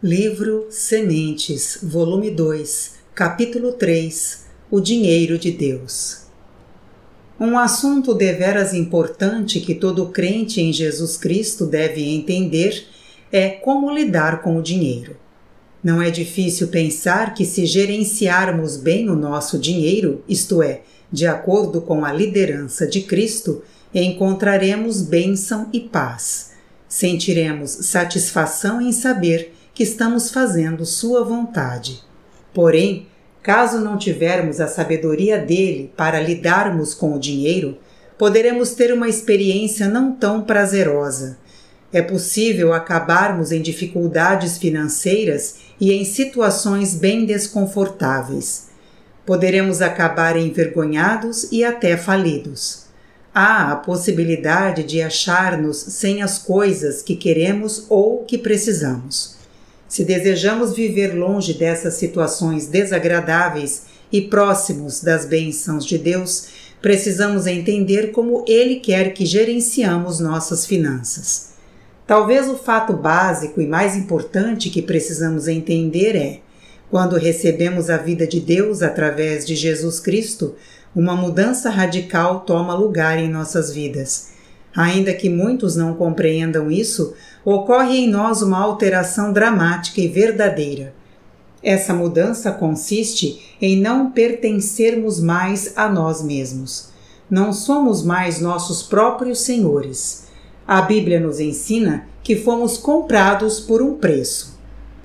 Livro Sementes, volume 2, capítulo 3, O dinheiro de Deus. Um assunto deveras importante que todo crente em Jesus Cristo deve entender é como lidar com o dinheiro. Não é difícil pensar que se gerenciarmos bem o nosso dinheiro, isto é, de acordo com a liderança de Cristo, encontraremos bênção e paz. Sentiremos satisfação em saber que estamos fazendo sua vontade. Porém, caso não tivermos a sabedoria dele para lidarmos com o dinheiro, poderemos ter uma experiência não tão prazerosa. É possível acabarmos em dificuldades financeiras e em situações bem desconfortáveis. Poderemos acabar envergonhados e até falidos. Há a possibilidade de achar-nos sem as coisas que queremos ou que precisamos. Se desejamos viver longe dessas situações desagradáveis e próximos das bênçãos de Deus, precisamos entender como Ele quer que gerenciamos nossas finanças. Talvez o fato básico e mais importante que precisamos entender é: quando recebemos a vida de Deus através de Jesus Cristo, uma mudança radical toma lugar em nossas vidas. Ainda que muitos não compreendam isso, ocorre em nós uma alteração dramática e verdadeira. Essa mudança consiste em não pertencermos mais a nós mesmos. Não somos mais nossos próprios senhores. A Bíblia nos ensina que fomos comprados por um preço.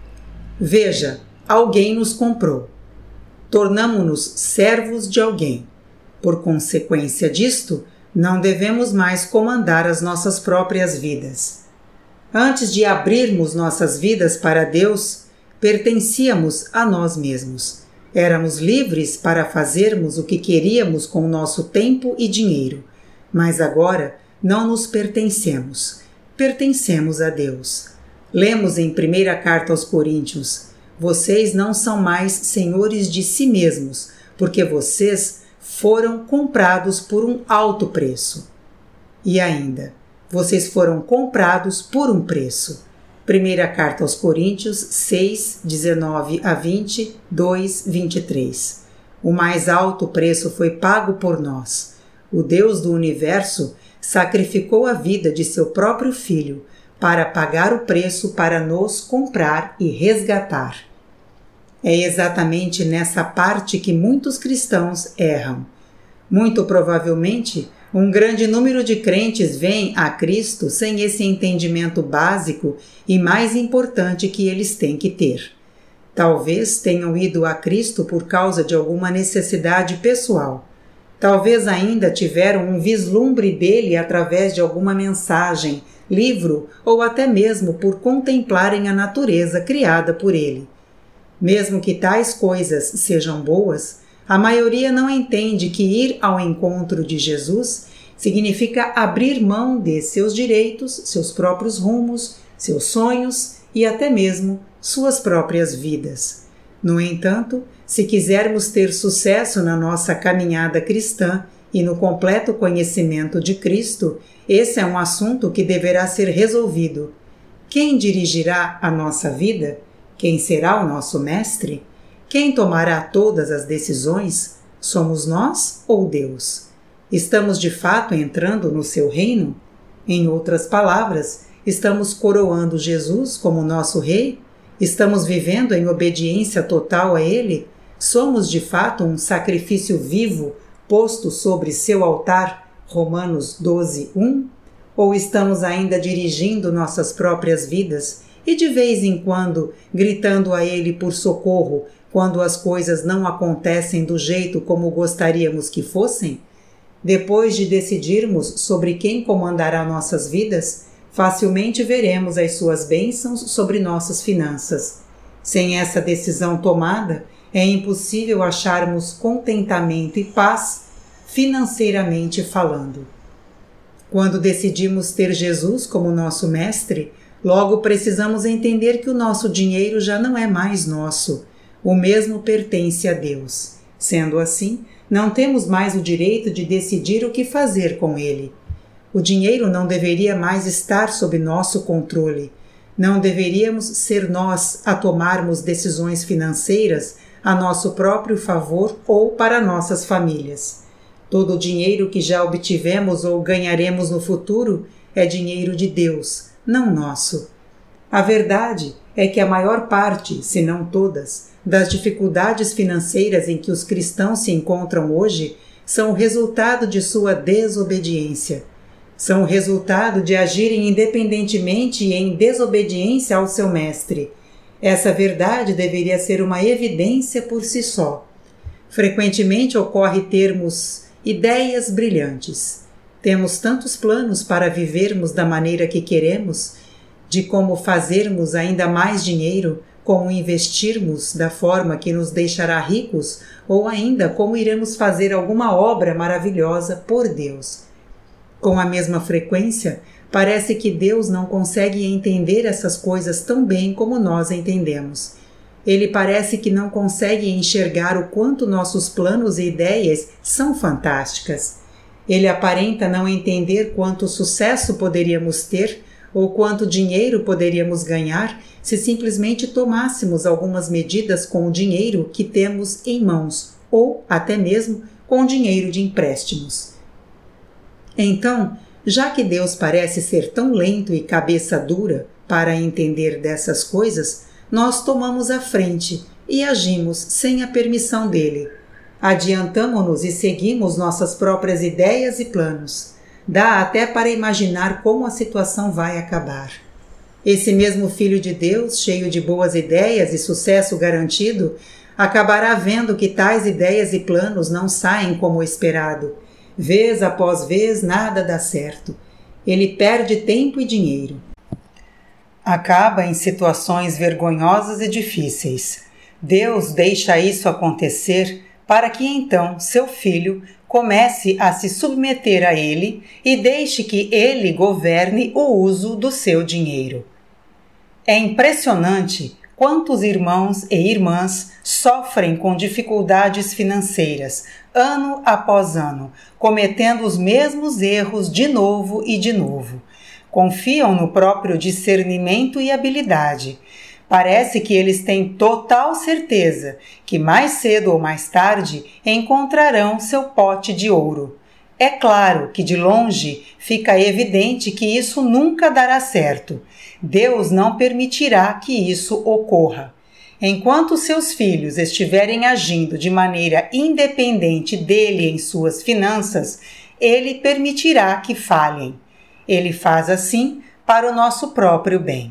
Veja, alguém nos comprou. Tornamo-nos servos de alguém. Por consequência disto, não devemos mais comandar as nossas próprias vidas. Antes de abrirmos nossas vidas para Deus, pertencíamos a nós mesmos. Éramos livres para fazermos o que queríamos com o nosso tempo e dinheiro, mas agora não nos pertencemos. Pertencemos a Deus. Lemos em 1ª Carta aos Coríntios: vocês não são mais senhores de si mesmos, porque vocês foram comprados por um alto preço. E ainda, vocês foram comprados por um preço. 1ª Carta aos Coríntios 6, 19 a 20, 2, 23. O mais alto preço foi pago por nós. O Deus do universo sacrificou a vida de seu próprio Filho para pagar o preço para nos comprar e resgatar. É exatamente nessa parte que muitos cristãos erram. Muito provavelmente, um grande número de crentes vem a Cristo sem esse entendimento básico e mais importante que eles têm que ter. Talvez tenham ido a Cristo por causa de alguma necessidade pessoal. Talvez ainda tiveram um vislumbre dele através de alguma mensagem, livro ou até mesmo por contemplarem a natureza criada por ele. Mesmo que tais coisas sejam boas, a maioria não entende que ir ao encontro de Jesus significa abrir mão de seus direitos, seus próprios rumos, seus sonhos e até mesmo suas próprias vidas. No entanto, se quisermos ter sucesso na nossa caminhada cristã e no completo conhecimento de Cristo, esse é um assunto que deverá ser resolvido. Quem dirigirá a nossa vida? Quem será o nosso mestre? Quem tomará todas as decisões? Somos nós ou Deus? Estamos de fato entrando no seu reino? Em outras palavras, estamos coroando Jesus como nosso rei? Estamos vivendo em obediência total a ele? Somos de fato um sacrifício vivo posto sobre seu altar? Romanos 12, 1? Ou estamos ainda dirigindo nossas próprias vidas e de vez em quando gritando a ele por socorro quando as coisas não acontecem do jeito como gostaríamos que fossem? Depois de decidirmos sobre quem comandará nossas vidas, facilmente veremos as suas bênçãos sobre nossas finanças. Sem essa decisão tomada, é impossível acharmos contentamento e paz financeiramente falando. Quando decidimos ter Jesus como nosso mestre, logo precisamos entender que o nosso dinheiro já não é mais nosso. O mesmo pertence a Deus. Sendo assim, não temos mais o direito de decidir o que fazer com ele. O dinheiro não deveria mais estar sob nosso controle. Não deveríamos ser nós a tomarmos decisões financeiras a nosso próprio favor ou para nossas famílias. Todo o dinheiro que já obtivemos ou ganharemos no futuro é dinheiro de Deus, não nosso. A verdade é que a maior parte, se não todas, das dificuldades financeiras em que os cristãos se encontram hoje são o resultado de sua desobediência. São o resultado de agirem independentemente e em desobediência ao seu mestre. Essa verdade deveria ser uma evidência por si só. Frequentemente ocorre termos ideias brilhantes. Temos tantos planos para vivermos da maneira que queremos, de como fazermos ainda mais dinheiro, como investirmos da forma que nos deixará ricos, ou ainda como iremos fazer alguma obra maravilhosa por Deus. Com a mesma frequência, parece que Deus não consegue entender essas coisas tão bem como nós entendemos. Ele parece que não consegue enxergar o quanto nossos planos e ideias são fantásticas. Ele aparenta não entender quanto sucesso poderíamos ter ou quanto dinheiro poderíamos ganhar se simplesmente tomássemos algumas medidas com o dinheiro que temos em mãos ou até mesmo com dinheiro de empréstimos. Então, já que Deus parece ser tão lento e cabeça dura para entender dessas coisas, nós tomamos a frente e agimos sem a permissão dele. Adiantamo-nos e seguimos nossas próprias ideias e planos. Dá até para imaginar como a situação vai acabar. Esse mesmo Filho de Deus, cheio de boas ideias e sucesso garantido, acabará vendo que tais ideias e planos não saem como esperado. Vez após vez, nada dá certo. Ele perde tempo e dinheiro. Acaba em situações vergonhosas e difíceis. Deus deixa isso acontecer para que então seu filho comece a se submeter a ele e deixe que ele governe o uso do seu dinheiro. É impressionante quantos irmãos e irmãs sofrem com dificuldades financeiras, ano após ano, cometendo os mesmos erros de novo e de novo. Confiam no próprio discernimento e habilidade. Parece que eles têm total certeza que mais cedo ou mais tarde encontrarão seu pote de ouro. É claro que de longe fica evidente que isso nunca dará certo. Deus não permitirá que isso ocorra. Enquanto seus filhos estiverem agindo de maneira independente dele em suas finanças, ele permitirá que falhem. Ele faz assim para o nosso próprio bem.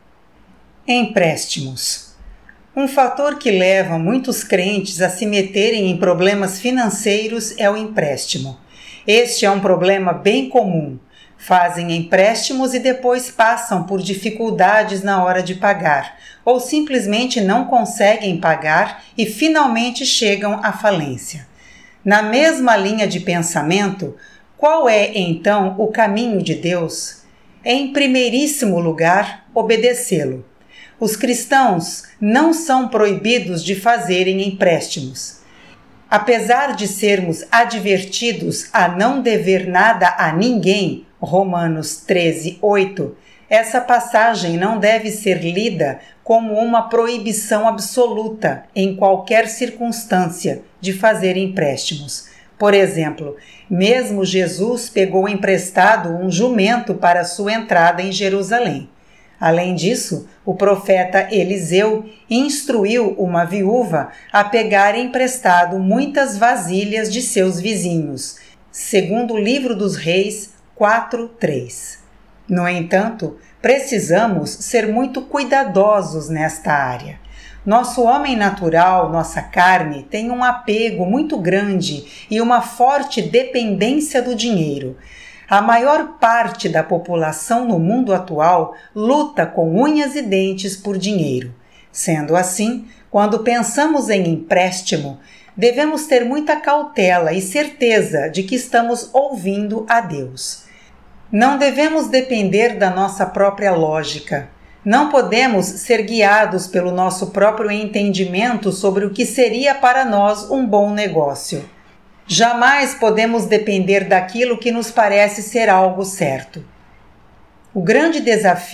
Empréstimos. Um fator que leva muitos crentes a se meterem em problemas financeiros é o empréstimo. Este é um problema bem comum. Fazem empréstimos e depois passam por dificuldades na hora de pagar, ou simplesmente não conseguem pagar e finalmente chegam à falência. Na mesma linha de pensamento, qual é então o caminho de Deus? Em primeiríssimo lugar, obedecê-lo. Os cristãos não são proibidos de fazerem empréstimos. Apesar de sermos advertidos a não dever nada a ninguém, Romanos 13:8, essa passagem não deve ser lida como uma proibição absoluta em qualquer circunstância de fazer empréstimos. Por exemplo, mesmo Jesus pegou emprestado um jumento para sua entrada em Jerusalém. Além disso, o profeta Eliseu instruiu uma viúva a pegar emprestado muitas vasilhas de seus vizinhos, segundo o livro dos Reis 4:3. No entanto, precisamos ser muito cuidadosos nesta área. Nosso homem natural, nossa carne, tem um apego muito grande e uma forte dependência do dinheiro. A maior parte da população no mundo atual luta com unhas e dentes por dinheiro. Sendo assim, quando pensamos em empréstimo, devemos ter muita cautela e certeza de que estamos ouvindo a Deus. Não devemos depender da nossa própria lógica. Não podemos ser guiados pelo nosso próprio entendimento sobre o que seria para nós um bom negócio. Jamais podemos depender daquilo que nos parece ser algo certo. O grande desafio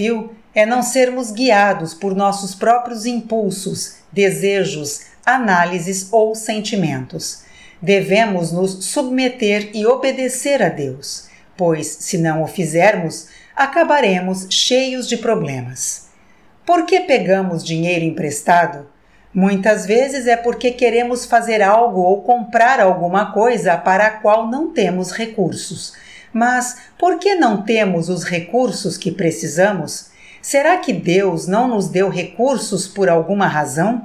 é não sermos guiados por nossos próprios impulsos, desejos, análises ou sentimentos. Devemos nos submeter e obedecer a Deus, pois, se não o fizermos, acabaremos cheios de problemas. Por que pegamos dinheiro emprestado? Muitas vezes é porque queremos fazer algo ou comprar alguma coisa para a qual não temos recursos. Mas por que não temos os recursos que precisamos? Será que Deus não nos deu recursos por alguma razão?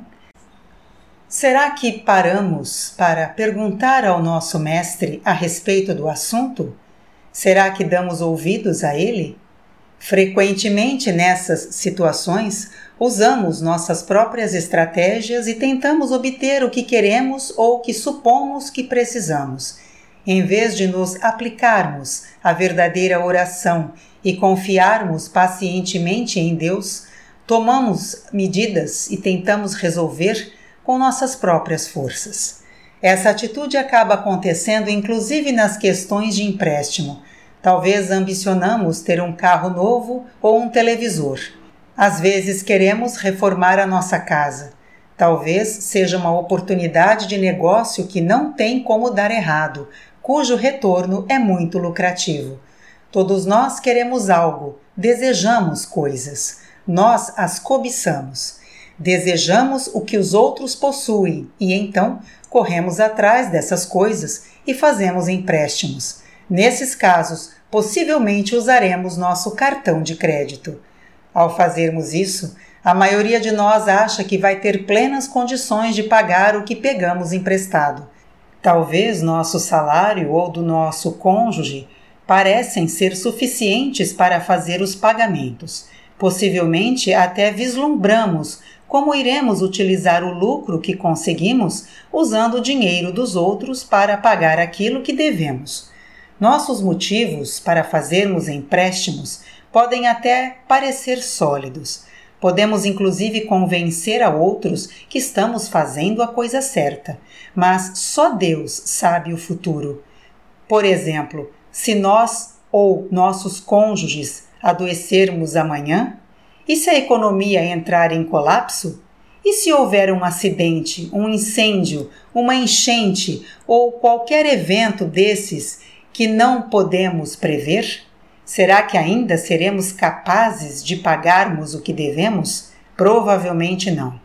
Será que paramos para perguntar ao nosso mestre a respeito do assunto? Será que damos ouvidos a ele? Frequentemente nessas situações, usamos nossas próprias estratégias e tentamos obter o que queremos ou que supomos que precisamos. Em vez de nos aplicarmos à verdadeira oração e confiarmos pacientemente em Deus, tomamos medidas e tentamos resolver com nossas próprias forças. Essa atitude acaba acontecendo inclusive nas questões de empréstimo. Talvez ambicionamos ter um carro novo ou um televisor. Às vezes queremos reformar a nossa casa. Talvez seja uma oportunidade de negócio que não tem como dar errado, cujo retorno é muito lucrativo. Todos nós queremos algo, desejamos coisas. Nós as cobiçamos. Desejamos o que os outros possuem e então corremos atrás dessas coisas e fazemos empréstimos. Nesses casos, possivelmente usaremos nosso cartão de crédito. Ao fazermos isso, a maioria de nós acha que vai ter plenas condições de pagar o que pegamos emprestado. Talvez nosso salário ou do nosso cônjuge parecem ser suficientes para fazer os pagamentos. Possivelmente até vislumbramos como iremos utilizar o lucro que conseguimos usando o dinheiro dos outros para pagar aquilo que devemos. Nossos motivos para fazermos empréstimos podem até parecer sólidos. Podemos inclusive convencer a outros que estamos fazendo a coisa certa, mas só Deus sabe o futuro. Por exemplo, se nós ou nossos cônjuges adoecermos amanhã, e se a economia entrar em colapso? E se houver um acidente, um incêndio, uma enchente ou qualquer evento desses que não podemos prever? Será que ainda seremos capazes de pagarmos o que devemos? Provavelmente não.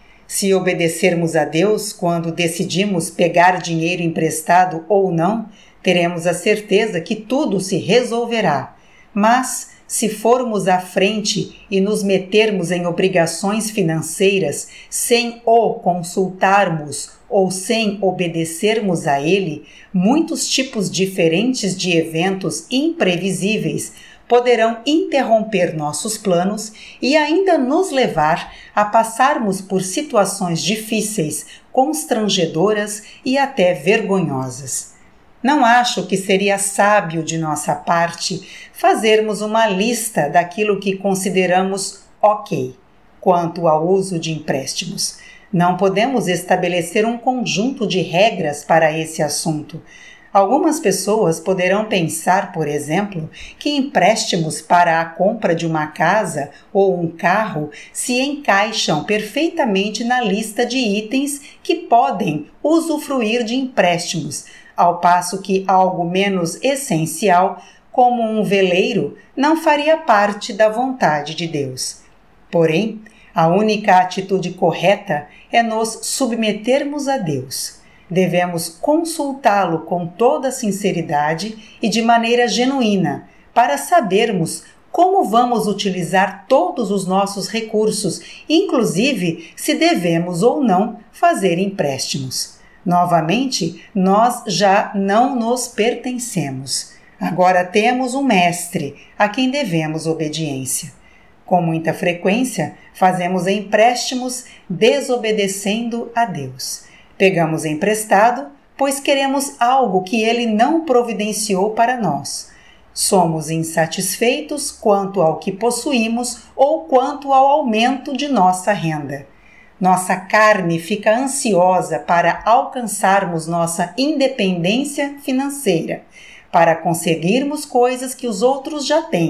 Se obedecermos a Deus quando decidimos pegar dinheiro emprestado ou não, teremos a certeza que tudo se resolverá. Mas se formos à frente e nos metermos em obrigações financeiras sem o consultarmos ou sem obedecermos a ele, muitos tipos diferentes de eventos imprevisíveis poderão interromper nossos planos e ainda nos levar a passarmos por situações difíceis, constrangedoras e até vergonhosas. Não acho que seria sábio de nossa parte fazermos uma lista daquilo que consideramos ok quanto ao uso de empréstimos. Não podemos estabelecer um conjunto de regras para esse assunto. Algumas pessoas poderão pensar, por exemplo, que empréstimos para a compra de uma casa ou um carro se encaixam perfeitamente na lista de itens que podem usufruir de empréstimos, ao passo que algo menos essencial, como um veleiro, não faria parte da vontade de Deus. Porém, a única atitude correta é nos submetermos a Deus. Devemos consultá-lo com toda sinceridade e de maneira genuína, para sabermos como vamos utilizar todos os nossos recursos, inclusive se devemos ou não fazer empréstimos. Novamente, nós já não nos pertencemos. Agora temos um mestre a quem devemos obediência. Com muita frequência, fazemos empréstimos desobedecendo a Deus. Pegamos emprestado, pois queremos algo que ele não providenciou para nós. Somos insatisfeitos quanto ao que possuímos ou quanto ao aumento de nossa renda. Nossa carne fica ansiosa para alcançarmos nossa independência financeira, para conseguirmos coisas que os outros já têm,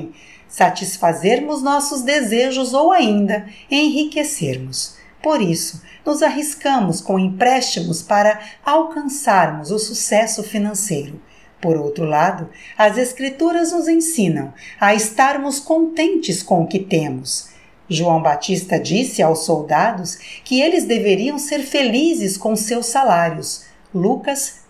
satisfazermos nossos desejos ou ainda enriquecermos. Por isso, nos arriscamos com empréstimos para alcançarmos o sucesso financeiro. Por outro lado, as Escrituras nos ensinam a estarmos contentes com o que temos. João Batista disse aos soldados que eles deveriam ser felizes com seus salários. Lucas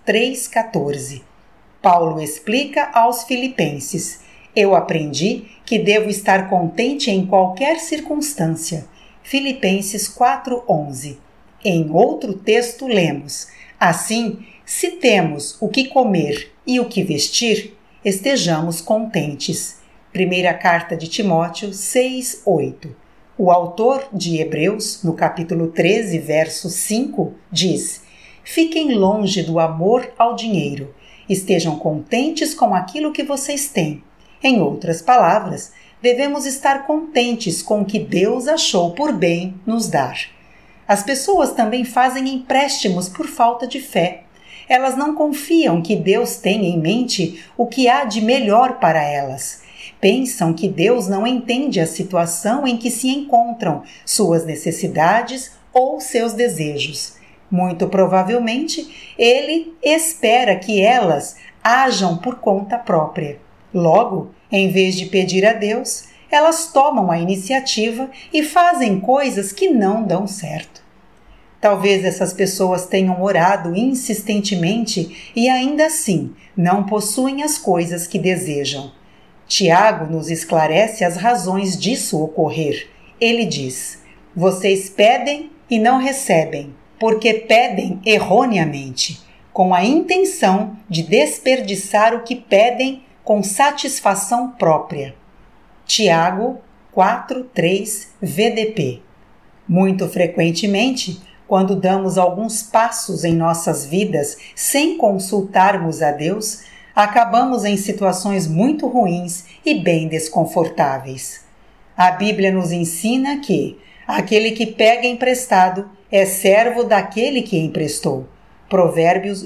3,14. Paulo explica aos Filipenses: eu aprendi que devo estar contente em qualquer circunstância. Filipenses 4,11. Em outro texto lemos: assim, se temos o que comer e o que vestir, estejamos contentes. Primeira carta de Timóteo 6,8. O autor de Hebreus, no capítulo 13, verso 5, diz: fiquem longe do amor ao dinheiro. Estejam contentes com aquilo que vocês têm. Em outras palavras, devemos estar contentes com o que Deus achou por bem nos dar. As pessoas também fazem empréstimos por falta de fé. Elas não confiam que Deus tem em mente o que há de melhor para elas. Pensam que Deus não entende a situação em que se encontram, suas necessidades ou seus desejos. Muito provavelmente, Ele espera que elas ajam por conta própria. Logo, em vez de pedir a Deus, elas tomam a iniciativa e fazem coisas que não dão certo. Talvez essas pessoas tenham orado insistentemente e ainda assim não possuem as coisas que desejam. Tiago nos esclarece as razões disso ocorrer. Ele diz: vocês pedem e não recebem, porque pedem erroneamente, com a intenção de desperdiçar o que pedem com satisfação própria. Tiago 4:3 VDP. Muito frequentemente, quando damos alguns passos em nossas vidas sem consultarmos a Deus, acabamos em situações muito ruins e bem desconfortáveis. A Bíblia nos ensina que aquele que pega emprestado é servo daquele que emprestou. Provérbios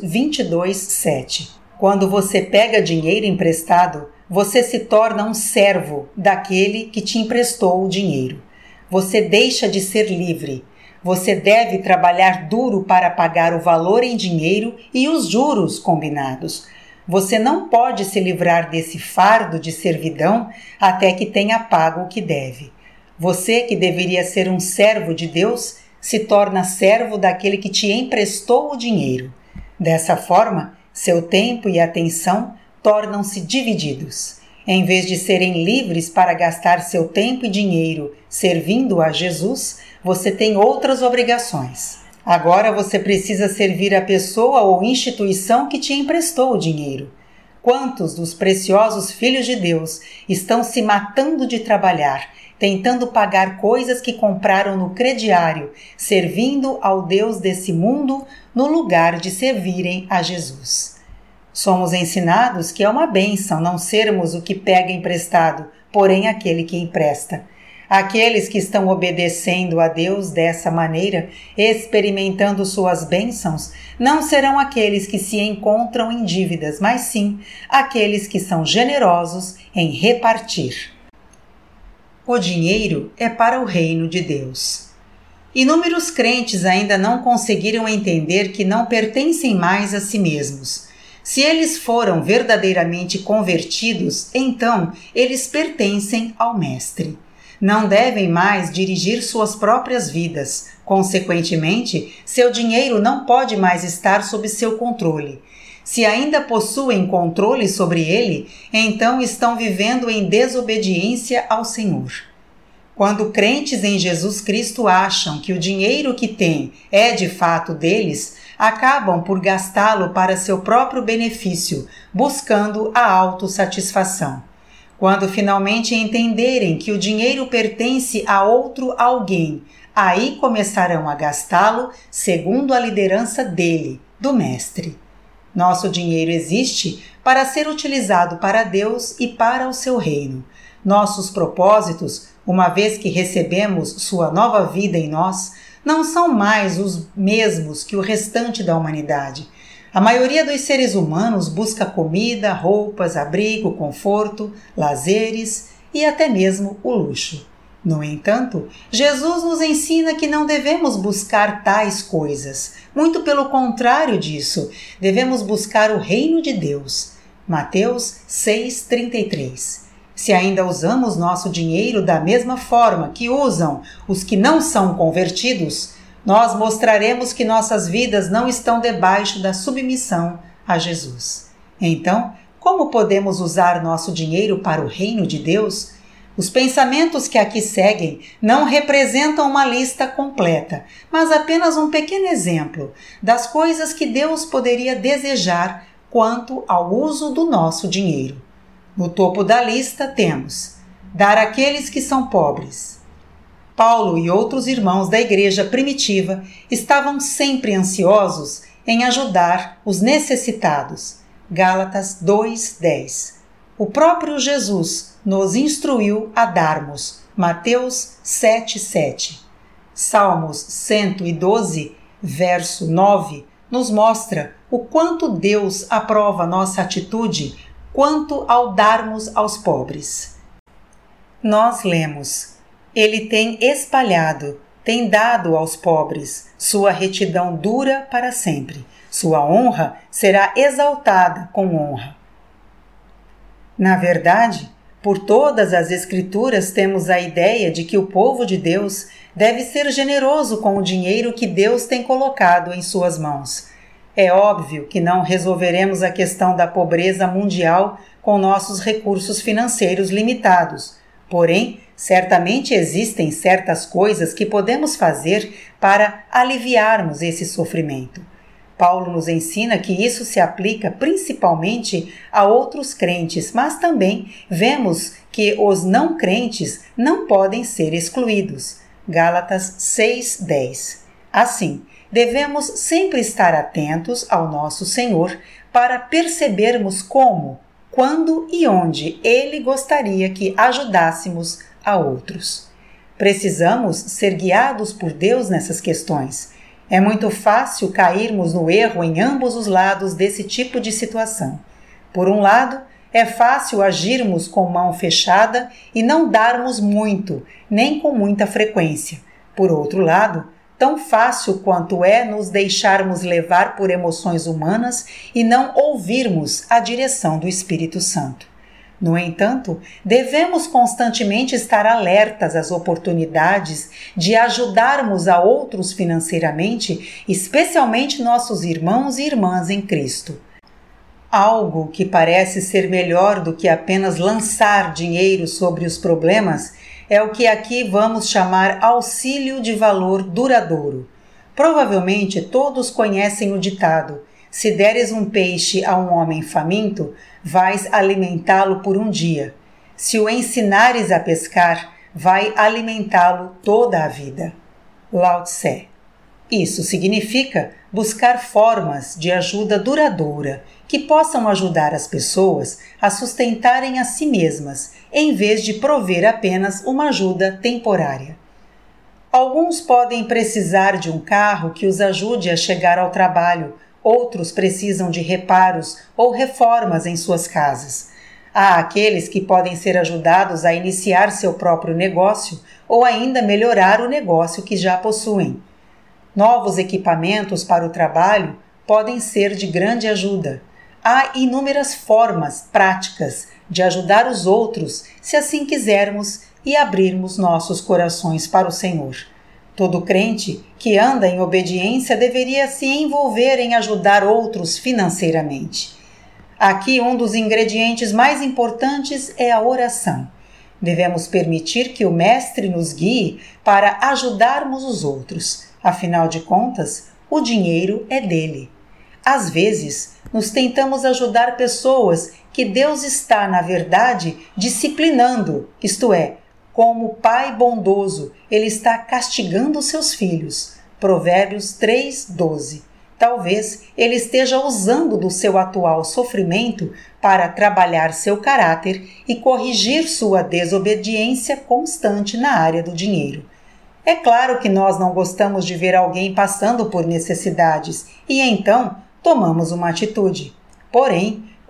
22:7. Quando você pega dinheiro emprestado, você se torna um servo daquele que te emprestou o dinheiro. Você deixa de ser livre. Você deve trabalhar duro para pagar o valor em dinheiro e os juros combinados. Você não pode se livrar desse fardo de servidão até que tenha pago o que deve. Você, que deveria ser um servo de Deus, se torna servo daquele que te emprestou o dinheiro. Dessa forma, seu tempo e atenção tornam-se divididos. Em vez de serem livres para gastar seu tempo e dinheiro servindo a Jesus, você tem outras obrigações. Agora você precisa servir a pessoa ou instituição que te emprestou o dinheiro. Quantos dos preciosos filhos de Deus estão se matando de trabalhar, tentando pagar coisas que compraram no crediário, servindo ao Deus desse mundo no lugar de servirem a Jesus? Somos ensinados que é uma bênção não sermos o que pega emprestado, porém aquele que empresta. Aqueles que estão obedecendo a Deus dessa maneira, experimentando suas bênçãos, não serão aqueles que se encontram em dívidas, mas sim aqueles que são generosos em repartir. O dinheiro é para o reino de Deus. Inúmeros crentes ainda não conseguiram entender que não pertencem mais a si mesmos. Se eles foram verdadeiramente convertidos, então eles pertencem ao Mestre. Não devem mais dirigir suas próprias vidas. Consequentemente, seu dinheiro não pode mais estar sob seu controle. Se ainda possuem controle sobre ele, então estão vivendo em desobediência ao Senhor. Quando crentes em Jesus Cristo acham que o dinheiro que têm é de fato deles, acabam por gastá-lo para seu próprio benefício, buscando a autossatisfação. Quando finalmente entenderem que o dinheiro pertence a outro alguém, aí começarão a gastá-lo segundo a liderança dele, do Mestre. Nosso dinheiro existe para ser utilizado para Deus e para o seu reino. Nossos propósitos, uma vez que recebemos sua nova vida em nós, não são mais os mesmos que o restante da humanidade. A maioria dos seres humanos busca comida, roupas, abrigo, conforto, lazeres e até mesmo o luxo. No entanto, Jesus nos ensina que não devemos buscar tais coisas. Muito pelo contrário disso, devemos buscar o reino de Deus. Mateus 6,33. Se ainda usamos nosso dinheiro da mesma forma que usam os que não são convertidos, nós mostraremos que nossas vidas não estão debaixo da submissão a Jesus. Então, como podemos usar nosso dinheiro para o reino de Deus? Os pensamentos que aqui seguem não representam uma lista completa, mas apenas um pequeno exemplo das coisas que Deus poderia desejar quanto ao uso do nosso dinheiro. No topo da lista temos: dar àqueles que são pobres. Paulo e outros irmãos da igreja primitiva estavam sempre ansiosos em ajudar os necessitados. Gálatas 2:10. O próprio Jesus nos instruiu a darmos. Mateus 7:7. Salmos 112, verso 9, nos mostra o quanto Deus aprova nossa atitude quanto ao darmos aos pobres. Nós lemos: Ele tem espalhado, tem dado aos pobres, sua retidão dura para sempre, sua honra será exaltada com honra. Na verdade, por todas as Escrituras temos a ideia de que o povo de Deus deve ser generoso com o dinheiro que Deus tem colocado em suas mãos. É óbvio que não resolveremos a questão da pobreza mundial com nossos recursos financeiros limitados. Porém, certamente existem certas coisas que podemos fazer para aliviarmos esse sofrimento. Paulo nos ensina que isso se aplica principalmente a outros crentes, mas também vemos que os não crentes não podem ser excluídos. Gálatas 6:10. Assim, devemos sempre estar atentos ao nosso Senhor para percebermos como, quando e onde Ele gostaria que ajudássemos a outros. Precisamos ser guiados por Deus nessas questões. É muito fácil cairmos no erro em ambos os lados desse tipo de situação. Por um lado, é fácil agirmos com mão fechada e não darmos muito, nem com muita frequência. Por outro lado, tão fácil quanto é nos deixarmos levar por emoções humanas e não ouvirmos a direção do Espírito Santo. No entanto, devemos constantemente estar alertas às oportunidades de ajudarmos a outros financeiramente, especialmente nossos irmãos e irmãs em Cristo. Algo que parece ser melhor do que apenas lançar dinheiro sobre os problemas é o que aqui vamos chamar auxílio de valor duradouro. Provavelmente todos conhecem o ditado: se deres um peixe a um homem faminto, vais alimentá-lo por um dia. Se o ensinares a pescar, vai alimentá-lo toda a vida. Lao Tse. Isso significa buscar formas de ajuda duradoura que possam ajudar as pessoas a sustentarem a si mesmas, em vez de prover apenas uma ajuda temporária. Alguns podem precisar de um carro que os ajude a chegar ao trabalho. Outros precisam de reparos ou reformas em suas casas. Há aqueles que podem ser ajudados a iniciar seu próprio negócio ou ainda melhorar o negócio que já possuem. Novos equipamentos para o trabalho podem ser de grande ajuda. Há inúmeras formas práticas de ajudar os outros, se assim quisermos, e abrirmos nossos corações para o Senhor. Todo crente que anda em obediência deveria se envolver em ajudar outros financeiramente. Aqui, um dos ingredientes mais importantes é a oração. Devemos permitir que o Mestre nos guie para ajudarmos os outros. Afinal de contas, o dinheiro é dele. Às vezes, nos tentamos ajudar pessoas que Deus está, na verdade, disciplinando, isto é, como Pai bondoso, Ele está castigando seus filhos. Provérbios 3:12. Talvez Ele esteja usando do seu atual sofrimento para trabalhar seu caráter e corrigir sua desobediência constante na área do dinheiro. É claro que nós não gostamos de ver alguém passando por necessidades e então tomamos uma atitude. Porém,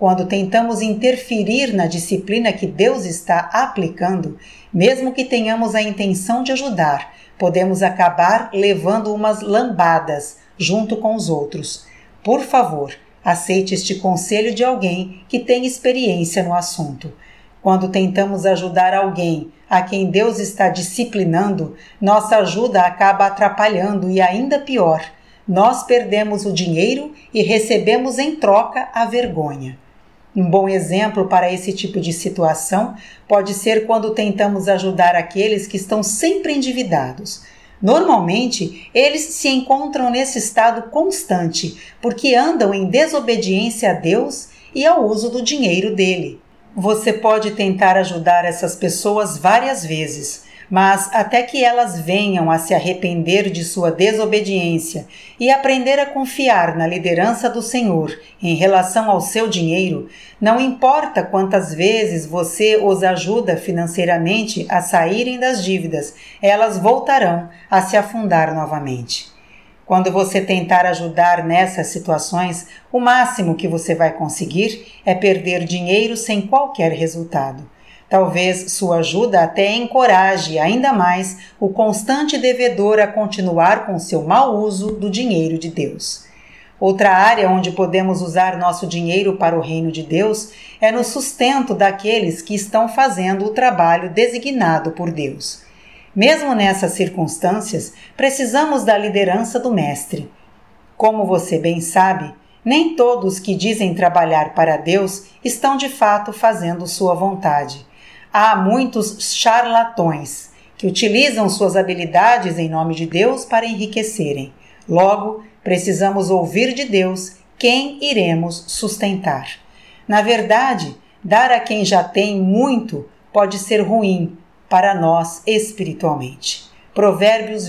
Quando tentamos interferir na disciplina que Deus está aplicando, mesmo que tenhamos a intenção de ajudar, podemos acabar levando umas lambadas junto com os outros. Por favor, aceite este conselho de alguém que tem experiência no assunto. Quando tentamos ajudar alguém a quem Deus está disciplinando, nossa ajuda acaba atrapalhando e, ainda pior, nós perdemos o dinheiro e recebemos em troca a vergonha. Um bom exemplo para esse tipo de situação pode ser quando tentamos ajudar aqueles que estão sempre endividados. Normalmente, eles se encontram nesse estado constante porque andam em desobediência a Deus e ao uso do dinheiro dele. Você pode tentar ajudar essas pessoas várias vezes, mas até que elas venham a se arrepender de sua desobediência e aprender a confiar na liderança do Senhor em relação ao seu dinheiro, não importa quantas vezes você os ajuda financeiramente a saírem das dívidas, elas voltarão a se afundar novamente. Quando você tentar ajudar nessas situações, o máximo que você vai conseguir é perder dinheiro sem qualquer resultado. Talvez sua ajuda até encoraje ainda mais o constante devedor a continuar com seu mau uso do dinheiro de Deus. Outra área onde podemos usar nosso dinheiro para o reino de Deus é no sustento daqueles que estão fazendo o trabalho designado por Deus. Mesmo nessas circunstâncias, precisamos da liderança do Mestre. Como você bem sabe, nem todos que dizem trabalhar para Deus estão de fato fazendo sua vontade. Há muitos charlatões que utilizam suas habilidades em nome de Deus para enriquecerem. Logo, precisamos ouvir de Deus quem iremos sustentar. Na verdade, dar a quem já tem muito pode ser ruim para nós espiritualmente. Provérbios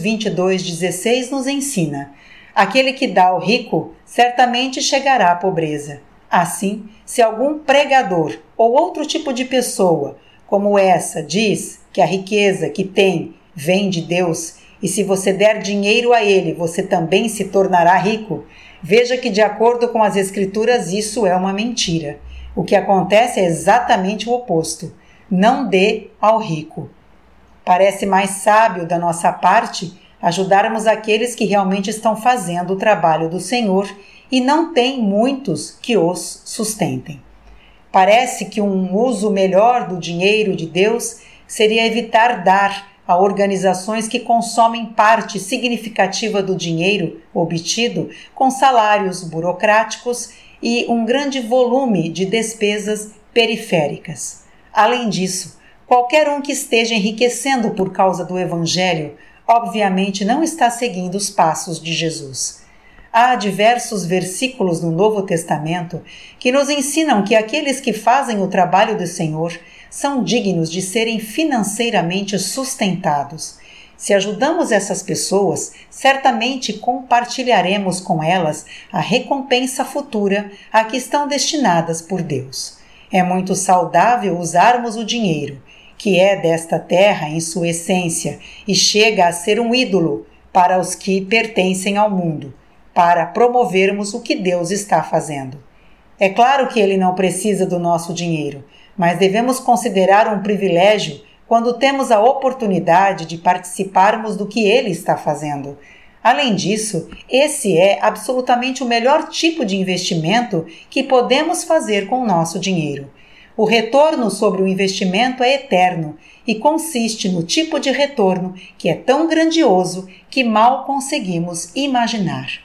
22:16 nos ensina: aquele que dá ao rico certamente chegará à pobreza. Assim, se algum pregador ou outro tipo de pessoa como essa diz que a riqueza que tem vem de Deus, e se você der dinheiro a ele, você também se tornará rico, veja que, de acordo com as Escrituras, isso é uma mentira. O que acontece é exatamente o oposto. Não dê ao rico. Parece mais sábio da nossa parte ajudarmos aqueles que realmente estão fazendo o trabalho do Senhor e não tem muitos que os sustentem. Parece que um uso melhor do dinheiro de Deus seria evitar dar a organizações que consomem parte significativa do dinheiro obtido com salários burocráticos e um grande volume de despesas periféricas. Além disso, qualquer um que esteja enriquecendo por causa do Evangelho, obviamente não está seguindo os passos de Jesus. Há diversos versículos no Novo Testamento que nos ensinam que aqueles que fazem o trabalho do Senhor são dignos de serem financeiramente sustentados. Se ajudamos essas pessoas, certamente compartilharemos com elas a recompensa futura a que estão destinadas por Deus. É muito saudável usarmos o dinheiro, que é desta terra em sua essência e chega a ser um ídolo para os que pertencem ao mundo, para promovermos o que Deus está fazendo. É claro que Ele não precisa do nosso dinheiro, mas devemos considerar um privilégio quando temos a oportunidade de participarmos do que Ele está fazendo. Além disso, esse é absolutamente o melhor tipo de investimento que podemos fazer com o nosso dinheiro. O retorno sobre o investimento é eterno e consiste no tipo de retorno que é tão grandioso que mal conseguimos imaginar.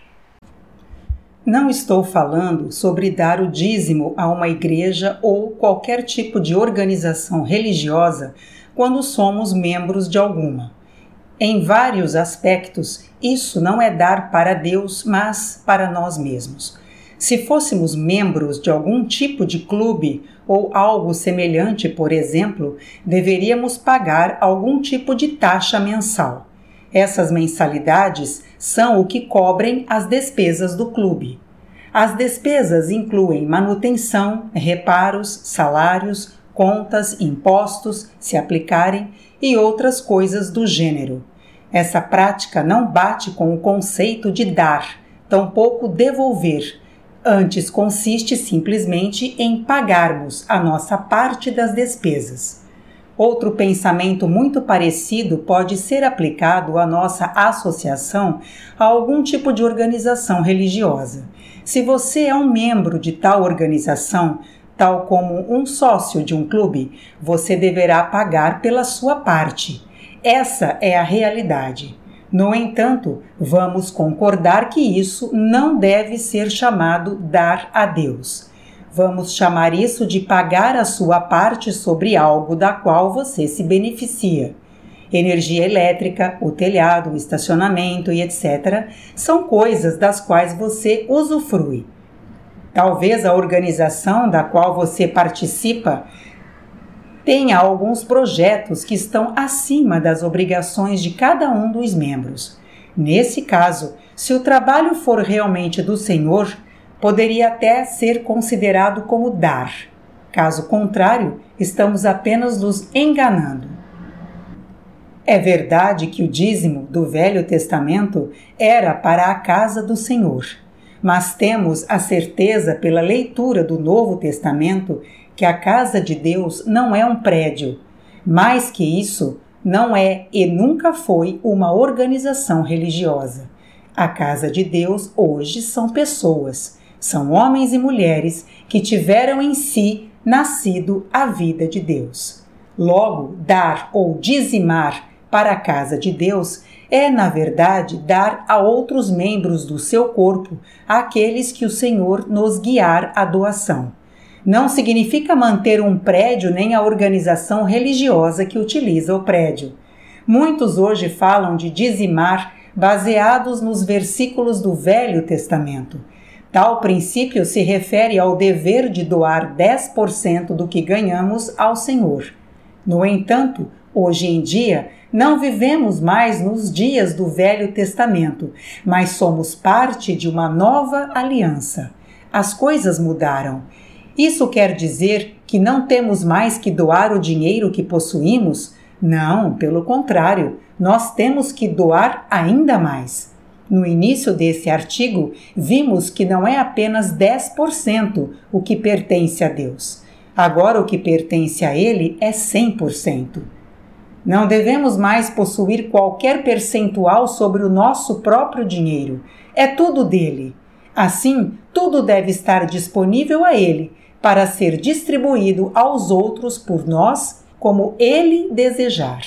Não estou falando sobre dar o dízimo a uma igreja ou qualquer tipo de organização religiosa quando somos membros de alguma. Em vários aspectos, isso não é dar para Deus, mas para nós mesmos. Se fôssemos membros de algum tipo de clube ou algo semelhante, por exemplo, deveríamos pagar algum tipo de taxa mensal. Essas mensalidades são o que cobrem as despesas do clube. As despesas incluem manutenção, reparos, salários, contas, impostos, se aplicarem, e outras coisas do gênero. Essa prática não bate com o conceito de dar, tampouco devolver, Antes consiste simplesmente em pagarmos a nossa parte das despesas. Outro pensamento muito parecido pode ser aplicado à nossa associação a algum tipo de organização religiosa. Se você é um membro de tal organização, tal como um sócio de um clube, você deverá pagar pela sua parte. Essa é a realidade. No entanto, vamos concordar que isso não deve ser chamado dar a Deus. Vamos chamar isso de pagar a sua parte sobre algo da qual você se beneficia. Energia elétrica, o telhado, o estacionamento e etc. são coisas das quais você usufrui. Talvez a organização da qual você participa tenha alguns projetos que estão acima das obrigações de cada um dos membros. Nesse caso, se o trabalho for realmente do Senhor, poderia até ser considerado como dar. Caso contrário, estamos apenas nos enganando. É verdade que o dízimo do Velho Testamento era para a casa do Senhor, mas temos a certeza pela leitura do Novo Testamento que a casa de Deus não é um prédio. Mais que isso, não é e nunca foi uma organização religiosa. A casa de Deus hoje são pessoas. São homens e mulheres que tiveram em si nascido a vida de Deus. Logo, dar ou dizimar para a casa de Deus é, na verdade, dar a outros membros do seu corpo, àqueles que o Senhor nos guiar à doação. Não significa manter um prédio nem a organização religiosa que utiliza o prédio. Muitos hoje falam de dizimar baseados nos versículos do Velho Testamento. Tal princípio se refere ao dever de doar 10% do que ganhamos ao Senhor. No entanto, hoje em dia, não vivemos mais nos dias do Velho Testamento, mas somos parte de uma nova aliança. As coisas mudaram. Isso quer dizer que não temos mais que doar o dinheiro que possuímos? Não, pelo contrário, nós temos que doar ainda mais. No início desse artigo, vimos que não é apenas 10% o que pertence a Deus. Agora o que pertence a Ele é 100%. Não devemos mais possuir qualquer percentual sobre o nosso próprio dinheiro. É tudo dele. Assim, tudo deve estar disponível a Ele para ser distribuído aos outros por nós como Ele desejar.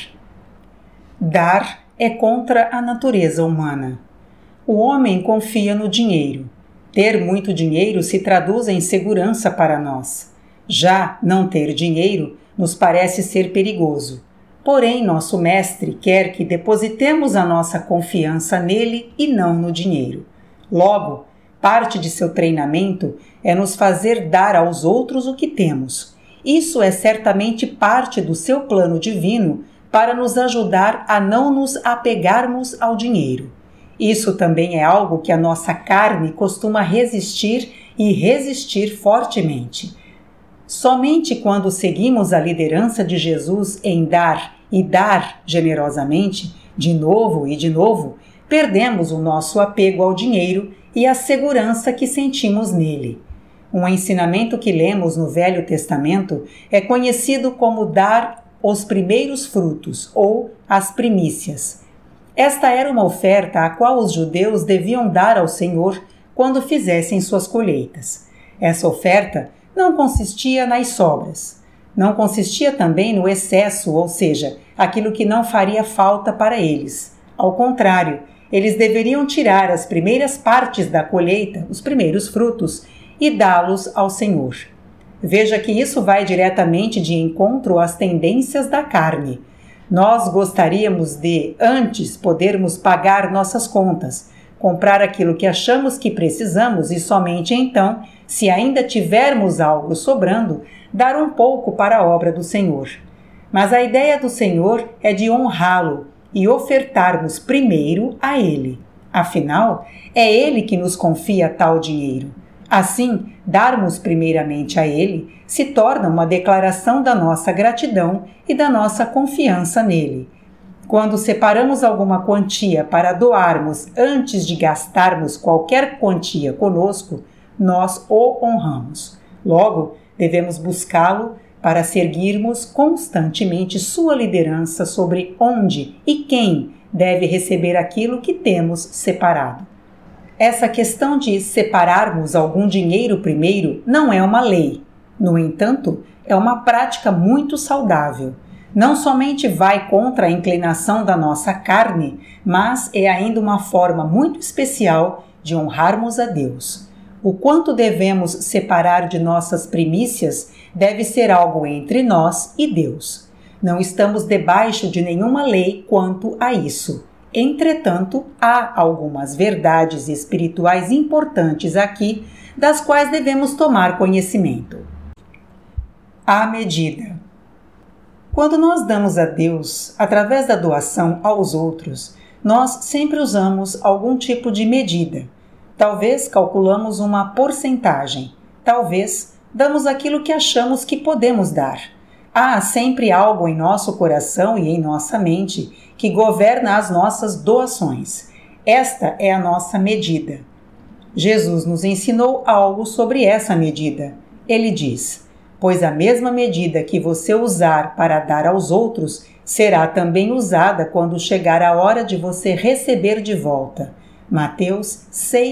Dar é contra a natureza humana. O homem confia no dinheiro. Ter muito dinheiro se traduz em segurança para nós. Já não ter dinheiro nos parece ser perigoso. Porém, nosso mestre quer que depositemos a nossa confiança nele e não no dinheiro. Logo, parte de seu treinamento é nos fazer dar aos outros o que temos. Isso é certamente parte do seu plano divino para nos ajudar a não nos apegarmos ao dinheiro. Isso também é algo que a nossa carne costuma resistir e resistir fortemente. Somente quando seguimos a liderança de Jesus em dar e dar generosamente, de novo e de novo, perdemos o nosso apego ao dinheiro e a segurança que sentimos nele. Um ensinamento que lemos no Velho Testamento é conhecido como dar os primeiros frutos ou as primícias. Esta era uma oferta a qual os judeus deviam dar ao Senhor quando fizessem suas colheitas. Essa oferta não consistia nas sobras. Não consistia também no excesso, ou seja, aquilo que não faria falta para eles. Ao contrário, eles deveriam tirar as primeiras partes da colheita, os primeiros frutos, e dá-los ao Senhor. Veja que isso vai diretamente de encontro às tendências da carne. Nós gostaríamos de, antes, podermos pagar nossas contas, comprar aquilo que achamos que precisamos e somente então, se ainda tivermos algo sobrando, dar um pouco para a obra do Senhor. Mas a ideia do Senhor é de honrá-lo e ofertarmos primeiro a Ele. Afinal, é Ele que nos confia tal dinheiro. Assim, darmos primeiramente a Ele se torna uma declaração da nossa gratidão e da nossa confiança nele. Quando separamos alguma quantia para doarmos antes de gastarmos qualquer quantia conosco, nós o honramos. Logo, devemos buscá-lo para seguirmos constantemente sua liderança sobre onde e quem deve receber aquilo que temos separado. Essa questão de separarmos algum dinheiro primeiro não é uma lei. No entanto, é uma prática muito saudável. Não somente vai contra a inclinação da nossa carne, mas é ainda uma forma muito especial de honrarmos a Deus. O quanto devemos separar de nossas primícias deve ser algo entre nós e Deus. Não estamos debaixo de nenhuma lei quanto a isso. Entretanto, há algumas verdades espirituais importantes aqui, das quais devemos tomar conhecimento. A medida. Quando nós damos a Deus, através da doação aos outros, nós sempre usamos algum tipo de medida. Talvez calculamos uma porcentagem, talvez damos aquilo que achamos que podemos dar. Há sempre algo em nosso coração e em nossa mente que governa as nossas doações. Esta é a nossa medida. Jesus nos ensinou algo sobre essa medida. Ele diz: pois a mesma medida que você usar para dar aos outros será também usada quando chegar a hora de você receber de volta. Mateus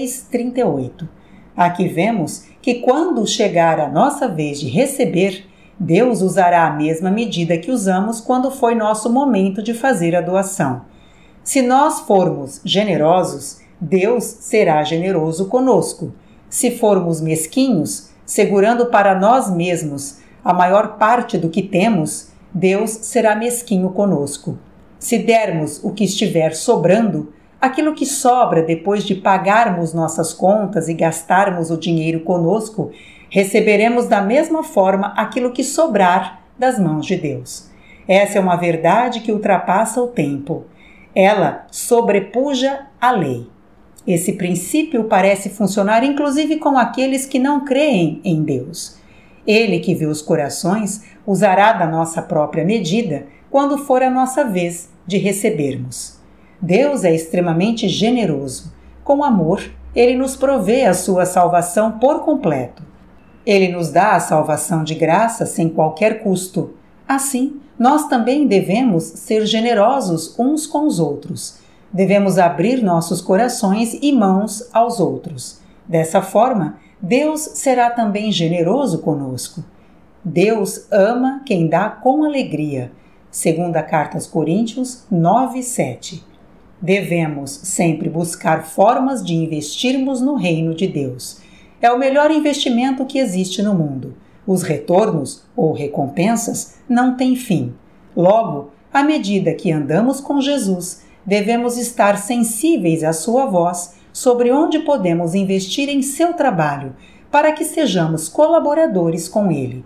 6,38. Aqui vemos que quando chegar a nossa vez de receber, Deus usará a mesma medida que usamos quando foi nosso momento de fazer a doação. Se nós formos generosos, Deus será generoso conosco. Se formos mesquinhos, segurando para nós mesmos a maior parte do que temos, Deus será mesquinho conosco. Se dermos o que estiver sobrando, aquilo que sobra depois de pagarmos nossas contas e gastarmos o dinheiro conosco, receberemos da mesma forma aquilo que sobrar das mãos de Deus. Essa é uma verdade que ultrapassa o tempo. Ela sobrepuja a lei. Esse princípio parece funcionar inclusive com aqueles que não creem em Deus. Ele que vê os corações usará da nossa própria medida quando for a nossa vez de recebermos. Deus é extremamente generoso. Com amor, Ele nos provê a sua salvação por completo. Ele nos dá a salvação de graça sem qualquer custo. Assim, nós também devemos ser generosos uns com os outros. Devemos abrir nossos corações e mãos aos outros. Dessa forma, Deus será também generoso conosco. Deus ama quem dá com alegria. Segunda Carta aos Coríntios 9:7. Devemos sempre buscar formas de investirmos no reino de Deus. É o melhor investimento que existe no mundo. Os retornos ou recompensas não têm fim. Logo, à medida que andamos com Jesus, devemos estar sensíveis à sua voz sobre onde podemos investir em seu trabalho, para que sejamos colaboradores com ele.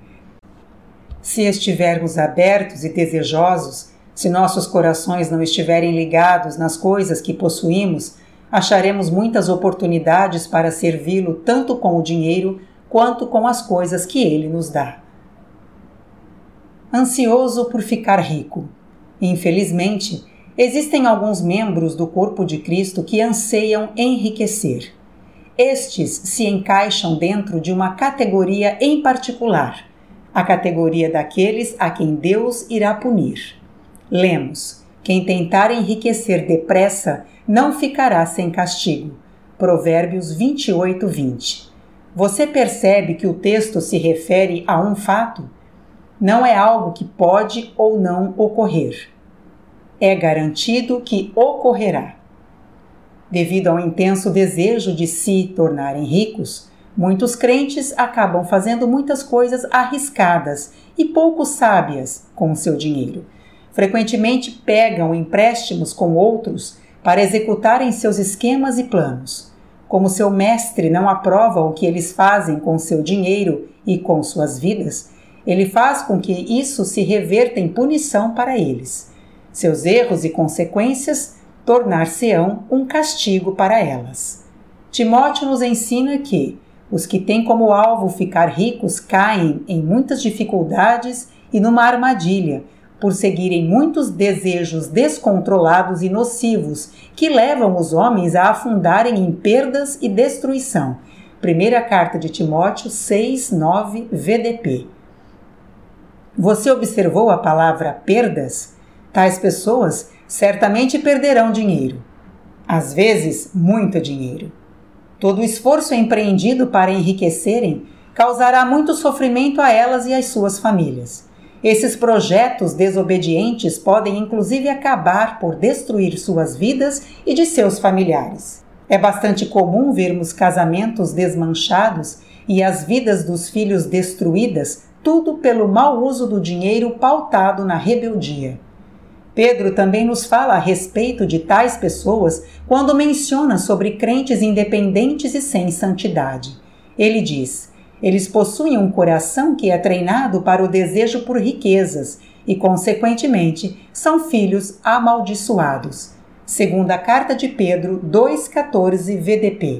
Se estivermos abertos e desejosos, se nossos corações não estiverem ligados nas coisas que possuímos, acharemos muitas oportunidades para servi-lo tanto com o dinheiro quanto com as coisas que ele nos dá. Ansioso por ficar rico. Infelizmente, existem alguns membros do corpo de Cristo que anseiam enriquecer. Estes se encaixam dentro de uma categoria em particular, a categoria daqueles a quem Deus irá punir. Lemos: quem tentar enriquecer depressa não ficará sem castigo. Provérbios 28:20. Você percebe que o texto se refere a um fato? Não é algo que pode ou não ocorrer. É garantido que ocorrerá. Devido ao intenso desejo de se tornarem ricos, muitos crentes acabam fazendo muitas coisas arriscadas e pouco sábias com o seu dinheiro. Frequentemente pegam empréstimos com outros para executarem seus esquemas e planos. Como seu mestre não aprova o que eles fazem com seu dinheiro e com suas vidas, ele faz com que isso se reverta em punição para eles. Seus erros e consequências tornar-se-ão um castigo para elas. Timóteo nos ensina que os que têm como alvo ficar ricos caem em muitas dificuldades e numa armadilha, por seguirem muitos desejos descontrolados e nocivos que levam os homens a afundarem em perdas e destruição. Primeira carta de Timóteo 6:9 VDP. Você observou a palavra perdas? Tais pessoas certamente perderão dinheiro. Às vezes, muito dinheiro. Todo o esforço empreendido para enriquecerem causará muito sofrimento a elas e às suas famílias. Esses projetos desobedientes podem inclusive acabar por destruir suas vidas e de seus familiares. É bastante comum vermos casamentos desmanchados e as vidas dos filhos destruídas, tudo pelo mau uso do dinheiro pautado na rebeldia. Pedro também nos fala a respeito de tais pessoas quando menciona sobre crentes independentes e sem santidade. Ele diz: eles possuem um coração que é treinado para o desejo por riquezas e, consequentemente, são filhos amaldiçoados. Segunda carta de Pedro 2,14 VDP.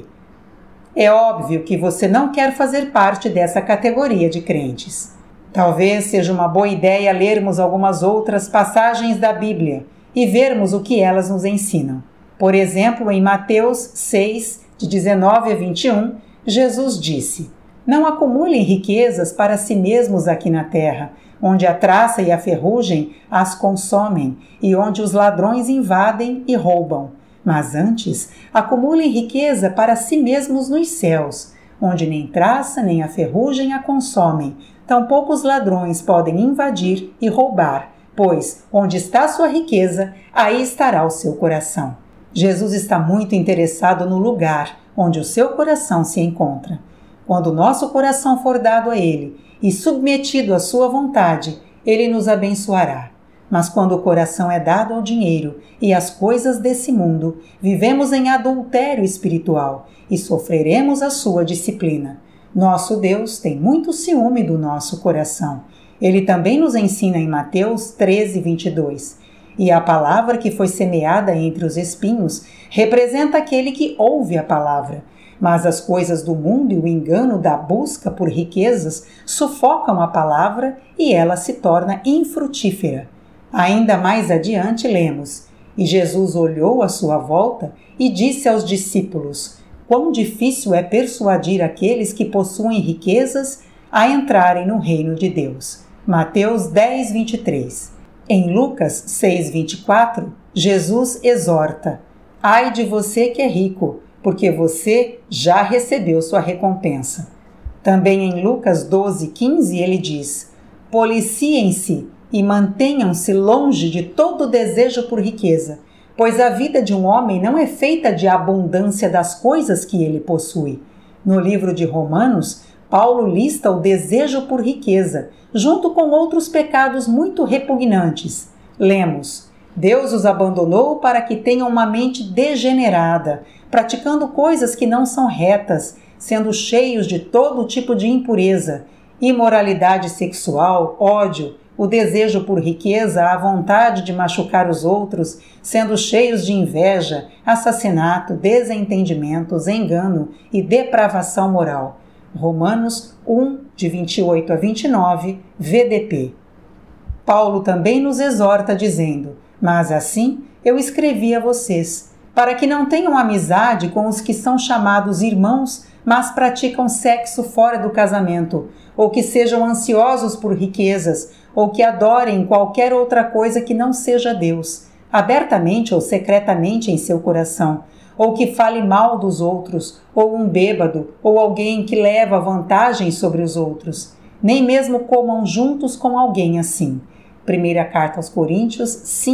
É óbvio que você não quer fazer parte dessa categoria de crentes. Talvez seja uma boa ideia lermos algumas outras passagens da Bíblia e vermos o que elas nos ensinam. Por exemplo, em Mateus 6, de 19 a 21, Jesus disse: não acumulem riquezas para si mesmos aqui na terra, onde a traça e a ferrugem as consomem e onde os ladrões invadem e roubam. Mas antes, acumulem riqueza para si mesmos nos céus, onde nem traça nem a ferrugem a consomem, tampouco os ladrões podem invadir e roubar, pois onde está sua riqueza, aí estará o seu coração. Jesus está muito interessado no lugar onde o seu coração se encontra. Quando o nosso coração for dado a Ele e submetido à sua vontade, Ele nos abençoará. Mas quando o coração é dado ao dinheiro e às coisas desse mundo, vivemos em adultério espiritual e sofreremos a sua disciplina. Nosso Deus tem muito ciúme do nosso coração. Ele também nos ensina em Mateus 13:22. E a palavra que foi semeada entre os espinhos representa aquele que ouve a palavra. Mas as coisas do mundo e o engano da busca por riquezas sufocam a palavra e ela se torna infrutífera. Ainda mais adiante lemos: e Jesus olhou à sua volta e disse aos discípulos: quão difícil é persuadir aqueles que possuem riquezas a entrarem no reino de Deus. Mateus 10:23. Em Lucas 6:24, Jesus exorta: ai de você que é rico, porque você já recebeu sua recompensa. Também em Lucas 12:15 ele diz: policiem-se e mantenham-se longe de todo desejo por riqueza, pois a vida de um homem não é feita de abundância das coisas que ele possui. No livro de Romanos, Paulo lista o desejo por riqueza, junto com outros pecados muito repugnantes. Lemos: Deus os abandonou para que tenham uma mente degenerada, praticando coisas que não são retas, sendo cheios de todo tipo de impureza, imoralidade sexual, ódio, o desejo por riqueza, a vontade de machucar os outros, sendo cheios de inveja, assassinato, desentendimentos, engano e depravação moral. Romanos 1, de 28 a 29, VDP. Paulo também nos exorta dizendo: mas assim eu escrevi a vocês, para que não tenham amizade com os que são chamados irmãos, mas praticam sexo fora do casamento, ou que sejam ansiosos por riquezas, ou que adorem qualquer outra coisa que não seja Deus, abertamente ou secretamente em seu coração, ou que fale mal dos outros, ou um bêbado, ou alguém que leva vantagem sobre os outros. Nem mesmo comam juntos com alguém assim. Primeira carta aos Coríntios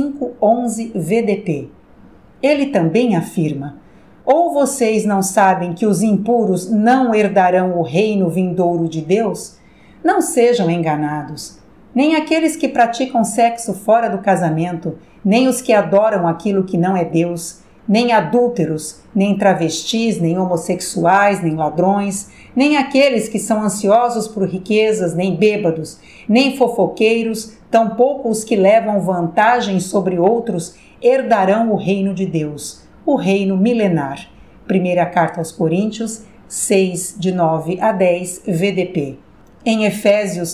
5:11 VDP. Ele também afirma: ou vocês não sabem que os impuros não herdarão o reino vindouro de Deus? Não sejam enganados. Nem aqueles que praticam sexo fora do casamento, nem os que adoram aquilo que não é Deus, nem adúlteros, nem travestis, nem homossexuais, nem ladrões, nem aqueles que são ansiosos por riquezas, nem bêbados, nem fofoqueiros, tampouco os que levam vantagem sobre outros herdarão o reino de Deus, o reino milenar. Primeira carta aos Coríntios 6, de 9 a 10, VDP. Em Efésios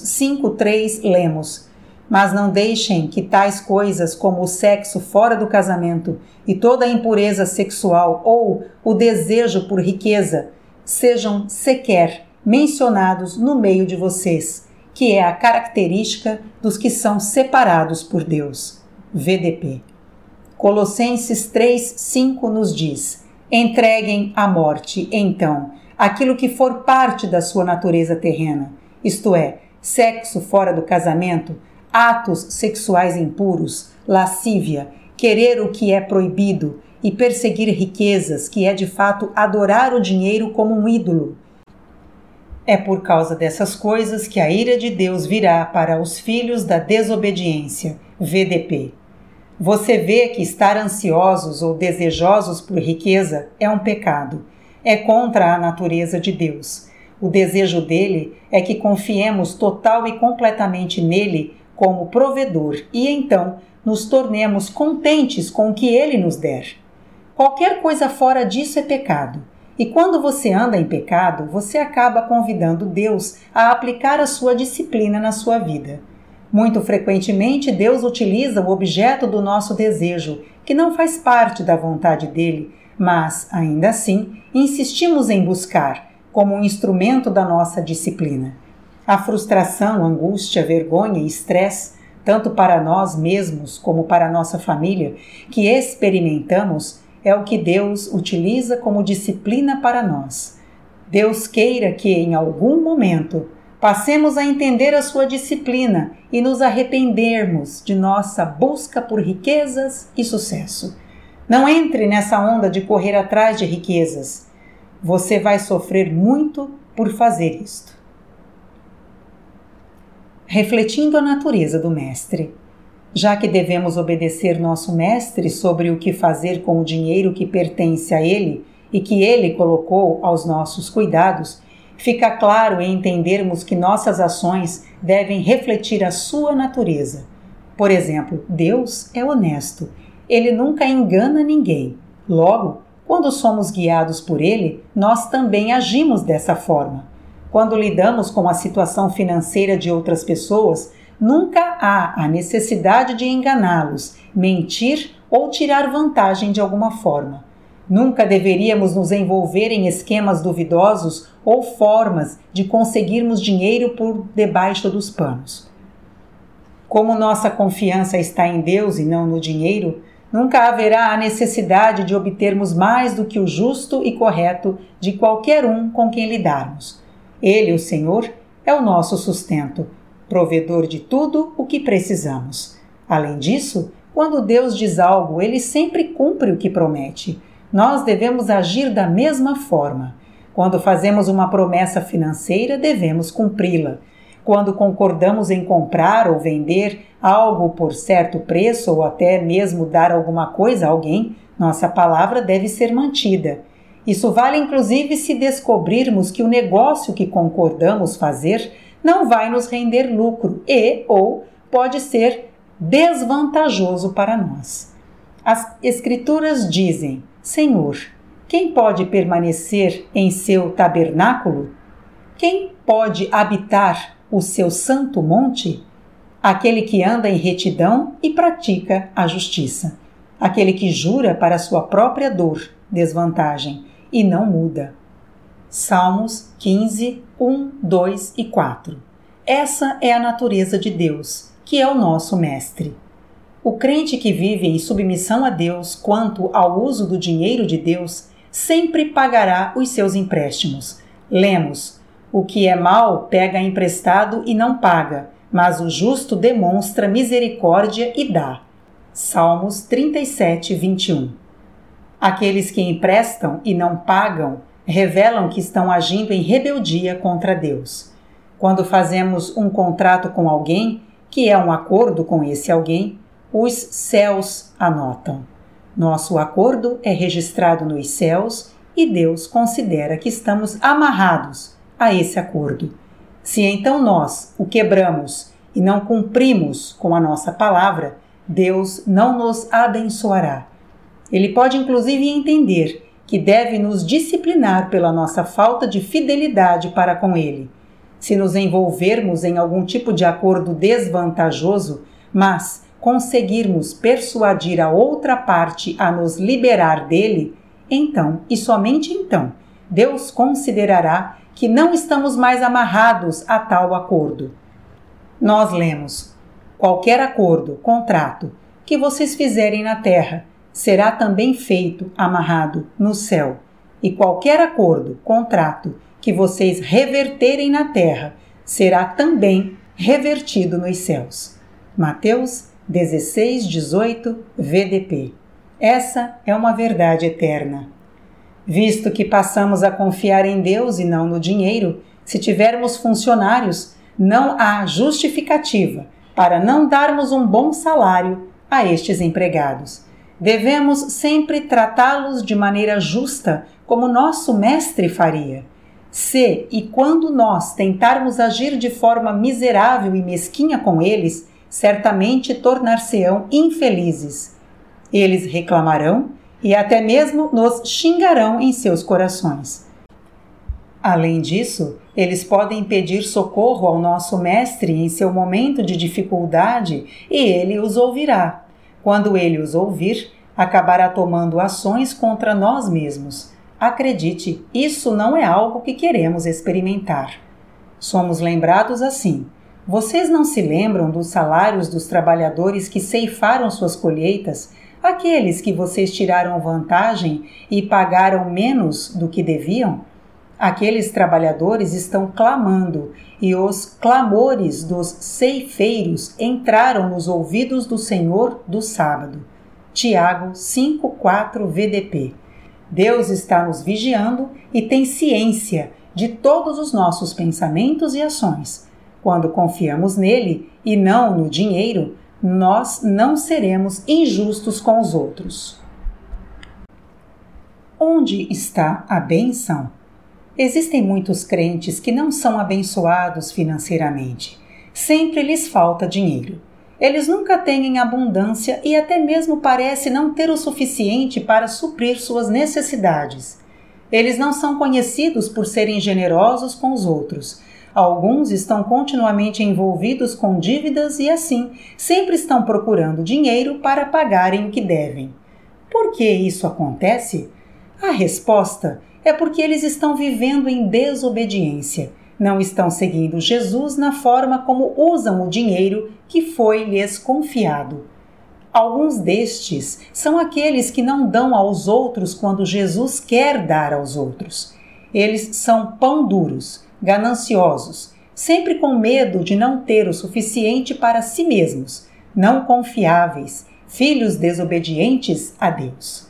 5:3 lemos: mas não deixem que tais coisas como o sexo fora do casamento e toda a impureza sexual ou o desejo por riqueza sejam sequer mencionados no meio de vocês, que é a característica dos que são separados por Deus. VDP. Colossenses 3:5 nos diz: entreguem à morte, então, aquilo que for parte da sua natureza terrena, isto é, sexo fora do casamento, atos sexuais impuros, lascívia, querer o que é proibido e perseguir riquezas, que é de fato adorar o dinheiro como um ídolo. É por causa dessas coisas que a ira de Deus virá para os filhos da desobediência. VDP. Você vê que estar ansiosos ou desejosos por riqueza é um pecado. É contra a natureza de Deus. O desejo dele é que confiemos total e completamente nele como provedor e então nos tornemos contentes com o que ele nos der. Qualquer coisa fora disso é pecado. E quando você anda em pecado, você acaba convidando Deus a aplicar a sua disciplina na sua vida. Muito frequentemente, Deus utiliza o objeto do nosso desejo, que não faz parte da vontade dele, mas, ainda assim, insistimos em buscar, como um instrumento da nossa disciplina. A frustração, angústia, vergonha e estresse, tanto para nós mesmos como para a nossa família, que experimentamos, é o que Deus utiliza como disciplina para nós. Deus queira que, em algum momento, passemos a entender a sua disciplina e nos arrependermos de nossa busca por riquezas e sucesso. Não entre nessa onda de correr atrás de riquezas. Você vai sofrer muito por fazer isto. Refletindo a natureza do Mestre. Já que devemos obedecer nosso Mestre sobre o que fazer com o dinheiro que pertence a ele e que ele colocou aos nossos cuidados, fica claro em entendermos que nossas ações devem refletir a sua natureza. Por exemplo, Deus é honesto. Ele nunca engana ninguém. Logo, quando somos guiados por ele, nós também agimos dessa forma. Quando lidamos com a situação financeira de outras pessoas, nunca há a necessidade de enganá-los, mentir ou tirar vantagem de alguma forma. Nunca deveríamos nos envolver em esquemas duvidosos ou formas de conseguirmos dinheiro por debaixo dos panos. Como nossa confiança está em Deus e não no dinheiro, nunca haverá a necessidade de obtermos mais do que o justo e correto de qualquer um com quem lidarmos. Ele, o Senhor, é o nosso sustento, provedor de tudo o que precisamos. Além disso, quando Deus diz algo, ele sempre cumpre o que promete. Nós devemos agir da mesma forma. Quando fazemos uma promessa financeira, devemos cumpri-la. Quando concordamos em comprar ou vender algo por certo preço ou até mesmo dar alguma coisa a alguém, nossa palavra deve ser mantida. Isso vale inclusive se descobrirmos que o negócio que concordamos fazer não vai nos render lucro ou pode ser desvantajoso para nós. As Escrituras dizem: Senhor, quem pode permanecer em seu tabernáculo? Quem pode habitar o seu santo monte? Aquele que anda em retidão e pratica a justiça. Aquele que jura para sua própria dor, desvantagem, e não muda. Salmos 15, 1, 2 e 4. Essa é a natureza de Deus, que é o nosso Mestre. O crente que vive em submissão a Deus quanto ao uso do dinheiro de Deus sempre pagará os seus empréstimos. Lemos: o que é mau pega emprestado e não paga, mas o justo demonstra misericórdia e dá. Salmos 37, 21. Aqueles que emprestam e não pagam revelam que estão agindo em rebeldia contra Deus. Quando fazemos um contrato com alguém, que é um acordo com esse alguém, os céus anotam. Nosso acordo é registrado nos céus e Deus considera que estamos amarrados a esse acordo. Se então nós o quebramos e não cumprimos com a nossa palavra, Deus não nos abençoará. Ele pode inclusive entender que deve nos disciplinar pela nossa falta de fidelidade para com Ele. Se nos envolvermos em algum tipo de acordo desvantajoso, mas conseguirmos persuadir a outra parte a nos liberar dele, então, e somente então, Deus considerará que não estamos mais amarrados a tal acordo. Nós lemos: qualquer acordo, contrato, que vocês fizerem na terra, será também feito, amarrado, no céu. E qualquer acordo, contrato, que vocês reverterem na terra, será também revertido nos céus. Mateus 16:18 VDP. Essa é uma verdade eterna. Visto que passamos a confiar em Deus e não no dinheiro, se tivermos funcionários, não há justificativa para não darmos um bom salário a estes empregados. Devemos sempre tratá-los de maneira justa, como nosso mestre faria. Se e quando nós tentarmos agir de forma miserável e mesquinha com eles, certamente tornar-se-ão infelizes. Eles reclamarão e até mesmo nos xingarão em seus corações. Além disso, eles podem pedir socorro ao nosso mestre em seu momento de dificuldade e ele os ouvirá. Quando ele os ouvir, acabará tomando ações contra nós mesmos. Acredite, isso não é algo que queremos experimentar. Somos lembrados assim. Vocês não se lembram dos salários dos trabalhadores que ceifaram suas colheitas, aqueles que vocês tiraram vantagem e pagaram menos do que deviam? Aqueles trabalhadores estão clamando, e os clamores dos ceifeiros entraram nos ouvidos do Senhor do sábado. Tiago 5:4 VDP. Deus está nos vigiando e tem ciência de todos os nossos pensamentos e ações. Quando confiamos nele e não no dinheiro, nós não seremos injustos com os outros. Onde está a bênção? Existem muitos crentes que não são abençoados financeiramente. Sempre lhes falta dinheiro. Eles nunca têm em abundância e até mesmo parece não ter o suficiente para suprir suas necessidades. Eles não são conhecidos por serem generosos com os outros. Alguns estão continuamente envolvidos com dívidas e, assim, sempre estão procurando dinheiro para pagarem o que devem. Por que isso acontece? A resposta é porque eles estão vivendo em desobediência. Não estão seguindo Jesus na forma como usam o dinheiro que foi lhes confiado. Alguns destes são aqueles que não dão aos outros quando Jesus quer dar aos outros. Eles são pão duros, gananciosos, sempre com medo de não ter o suficiente para si mesmos, não confiáveis, filhos desobedientes a Deus.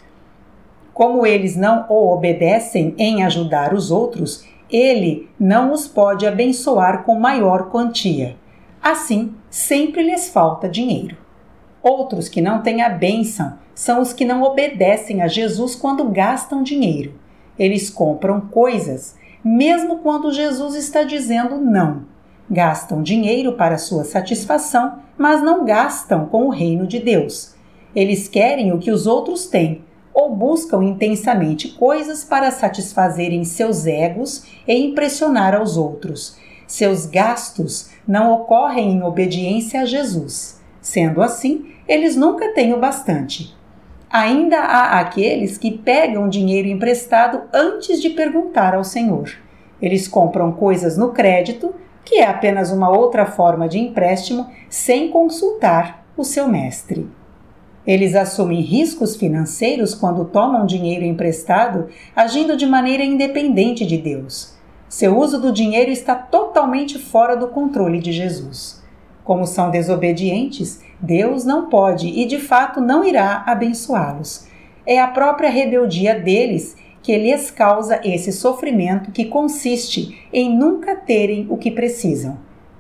Como eles não o obedecem em ajudar os outros, ele não os pode abençoar com maior quantia. Assim, sempre lhes falta dinheiro. Outros que não têm a bênção são os que não obedecem a Jesus quando gastam dinheiro. Eles compram coisas, mesmo quando Jesus está dizendo não. Gastam dinheiro para sua satisfação, mas não gastam com o reino de Deus. Eles querem o que os outros têm, ou buscam intensamente coisas para satisfazerem seus egos e impressionar aos outros. Seus gastos não ocorrem em obediência a Jesus. Sendo assim, eles nunca têm o bastante. Ainda há aqueles que pegam dinheiro emprestado antes de perguntar ao Senhor. Eles compram coisas no crédito, que é apenas uma outra forma de empréstimo, sem consultar o seu mestre. Eles assumem riscos financeiros quando tomam dinheiro emprestado, agindo de maneira independente de Deus. Seu uso do dinheiro está totalmente fora do controle de Jesus. Como são desobedientes, Deus não pode e de fato não irá abençoá-los. É a própria rebeldia deles que lhes causa esse sofrimento que consiste em nunca terem o que precisam.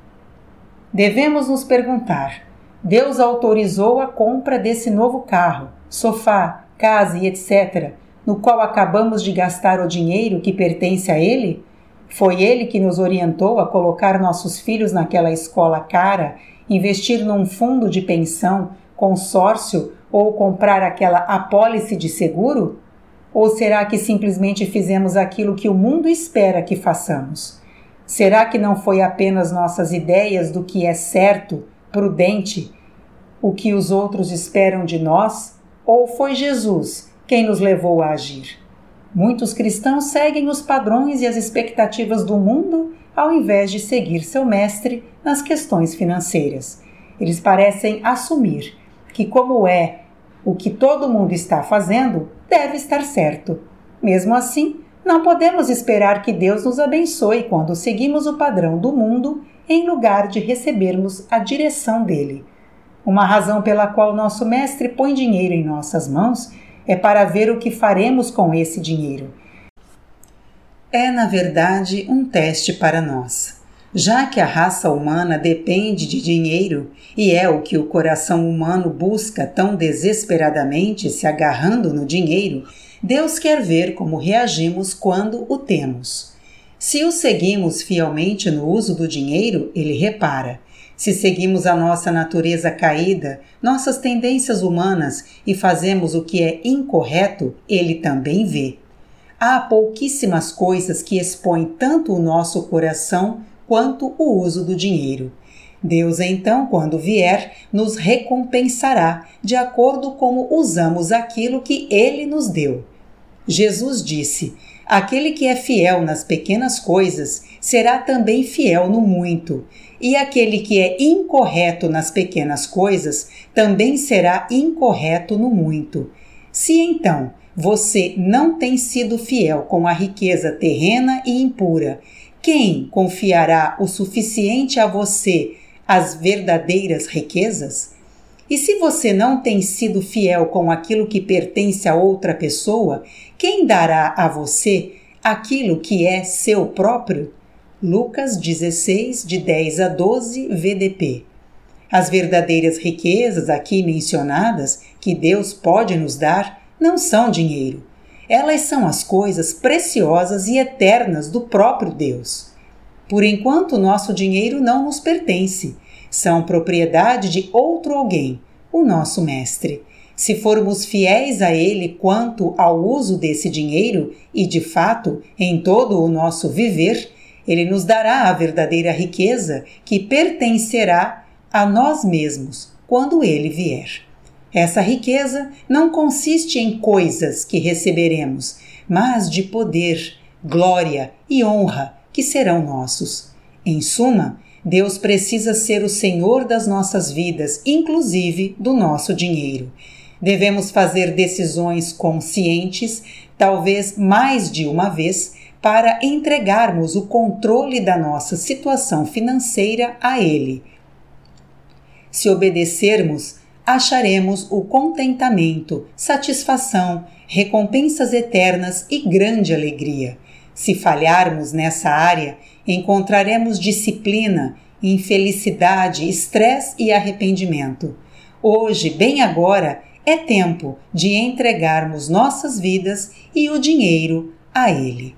Devemos nos perguntar: Deus autorizou a compra desse novo carro, sofá, casa e etc., no qual acabamos de gastar o dinheiro que pertence a Ele? Foi Ele que nos orientou a colocar nossos filhos naquela escola cara, investir num fundo de pensão, consórcio ou comprar aquela apólice de seguro? Ou será que simplesmente fizemos aquilo que o mundo espera que façamos? Será que não foi apenas nossas ideias do que é certo, prudente, o que os outros esperam de nós? Ou foi Jesus quem nos levou a agir? Muitos cristãos seguem os padrões e as expectativas do mundo ao invés de seguir seu mestre nas questões financeiras. Eles parecem assumir que, como é o que todo mundo está fazendo, deve estar certo. Mesmo assim, não podemos esperar que Deus nos abençoe quando seguimos o padrão do mundo em lugar de recebermos a direção dele. Uma razão pela qual nosso mestre põe dinheiro em nossas mãos é para ver o que faremos com esse dinheiro. É, na verdade, um teste para nós. Já que a raça humana depende de dinheiro e é o que o coração humano busca tão desesperadamente, se agarrando no dinheiro, Deus quer ver como reagimos quando o temos. Se o seguimos fielmente no uso do dinheiro, ele repara. Se seguimos a nossa natureza caída, nossas tendências humanas e fazemos o que é incorreto, ele também vê. Há pouquíssimas coisas que expõem tanto o nosso coração quanto o uso do dinheiro. Deus, então, quando vier, nos recompensará de acordo como usamos aquilo que Ele nos deu. Jesus disse: aquele que é fiel nas pequenas coisas será também fiel no muito, e aquele que é incorreto nas pequenas coisas também será incorreto no muito. Se então você não tem sido fiel com a riqueza terrena e impura, quem confiará o suficiente a você as verdadeiras riquezas? E se você não tem sido fiel com aquilo que pertence a outra pessoa, quem dará a você aquilo que é seu próprio? Lucas 16, de 10 a 12, VDP. As verdadeiras riquezas aqui mencionadas, que Deus pode nos dar, não são dinheiro. Elas são as coisas preciosas e eternas do próprio Deus. Por enquanto, nosso dinheiro não nos pertence. São propriedade de outro alguém, o nosso mestre. Se formos fiéis a ele quanto ao uso desse dinheiro e, de fato, em todo o nosso viver, ele nos dará a verdadeira riqueza que pertencerá a nós mesmos quando ele vier. Essa riqueza não consiste em coisas que receberemos, mas de poder, glória e honra que serão nossos. Em suma, Deus precisa ser o Senhor das nossas vidas, inclusive do nosso dinheiro. Devemos fazer decisões conscientes, talvez mais de uma vez, para entregarmos o controle da nossa situação financeira a Ele. Se obedecermos, acharemos o contentamento, satisfação, recompensas eternas e grande alegria. Se falharmos nessa área, encontraremos disciplina, infelicidade, estresse e arrependimento. Hoje, bem agora, é tempo de entregarmos nossas vidas e o dinheiro a Ele.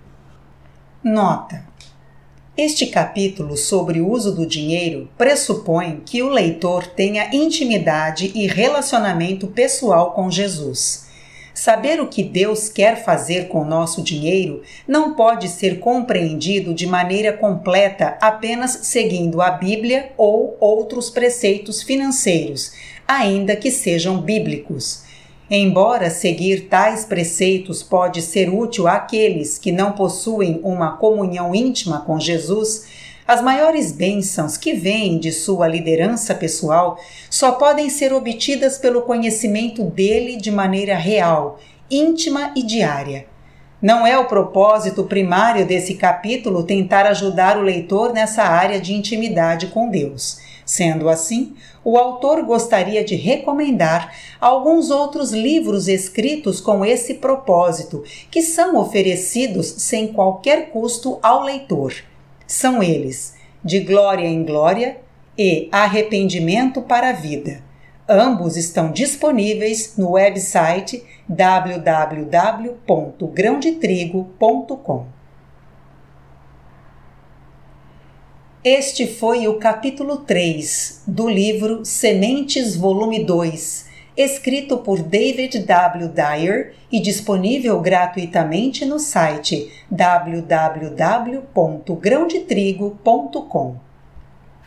Nota: este capítulo sobre o uso do dinheiro pressupõe que o leitor tenha intimidade e relacionamento pessoal com Jesus. Saber o que Deus quer fazer com o nosso dinheiro não pode ser compreendido de maneira completa apenas seguindo a Bíblia ou outros preceitos financeiros, ainda que sejam bíblicos. Embora seguir tais preceitos pode ser útil àqueles que não possuem uma comunhão íntima com Jesus, as maiores bênçãos que vêm de sua liderança pessoal só podem ser obtidas pelo conhecimento dele de maneira real, íntima e diária. Não é o propósito primário desse capítulo tentar ajudar o leitor nessa área de intimidade com Deus. Sendo assim, o autor gostaria de recomendar alguns outros livros escritos com esse propósito, que são oferecidos sem qualquer custo ao leitor. São eles: De Glória em Glória e Arrependimento para a Vida. Ambos estão disponíveis no website www.grãodetrigo.com. Este foi o capítulo 3 do livro Sementes Volume 2, escrito por David W. Dyer e disponível gratuitamente no site www.grãodetrigo.com.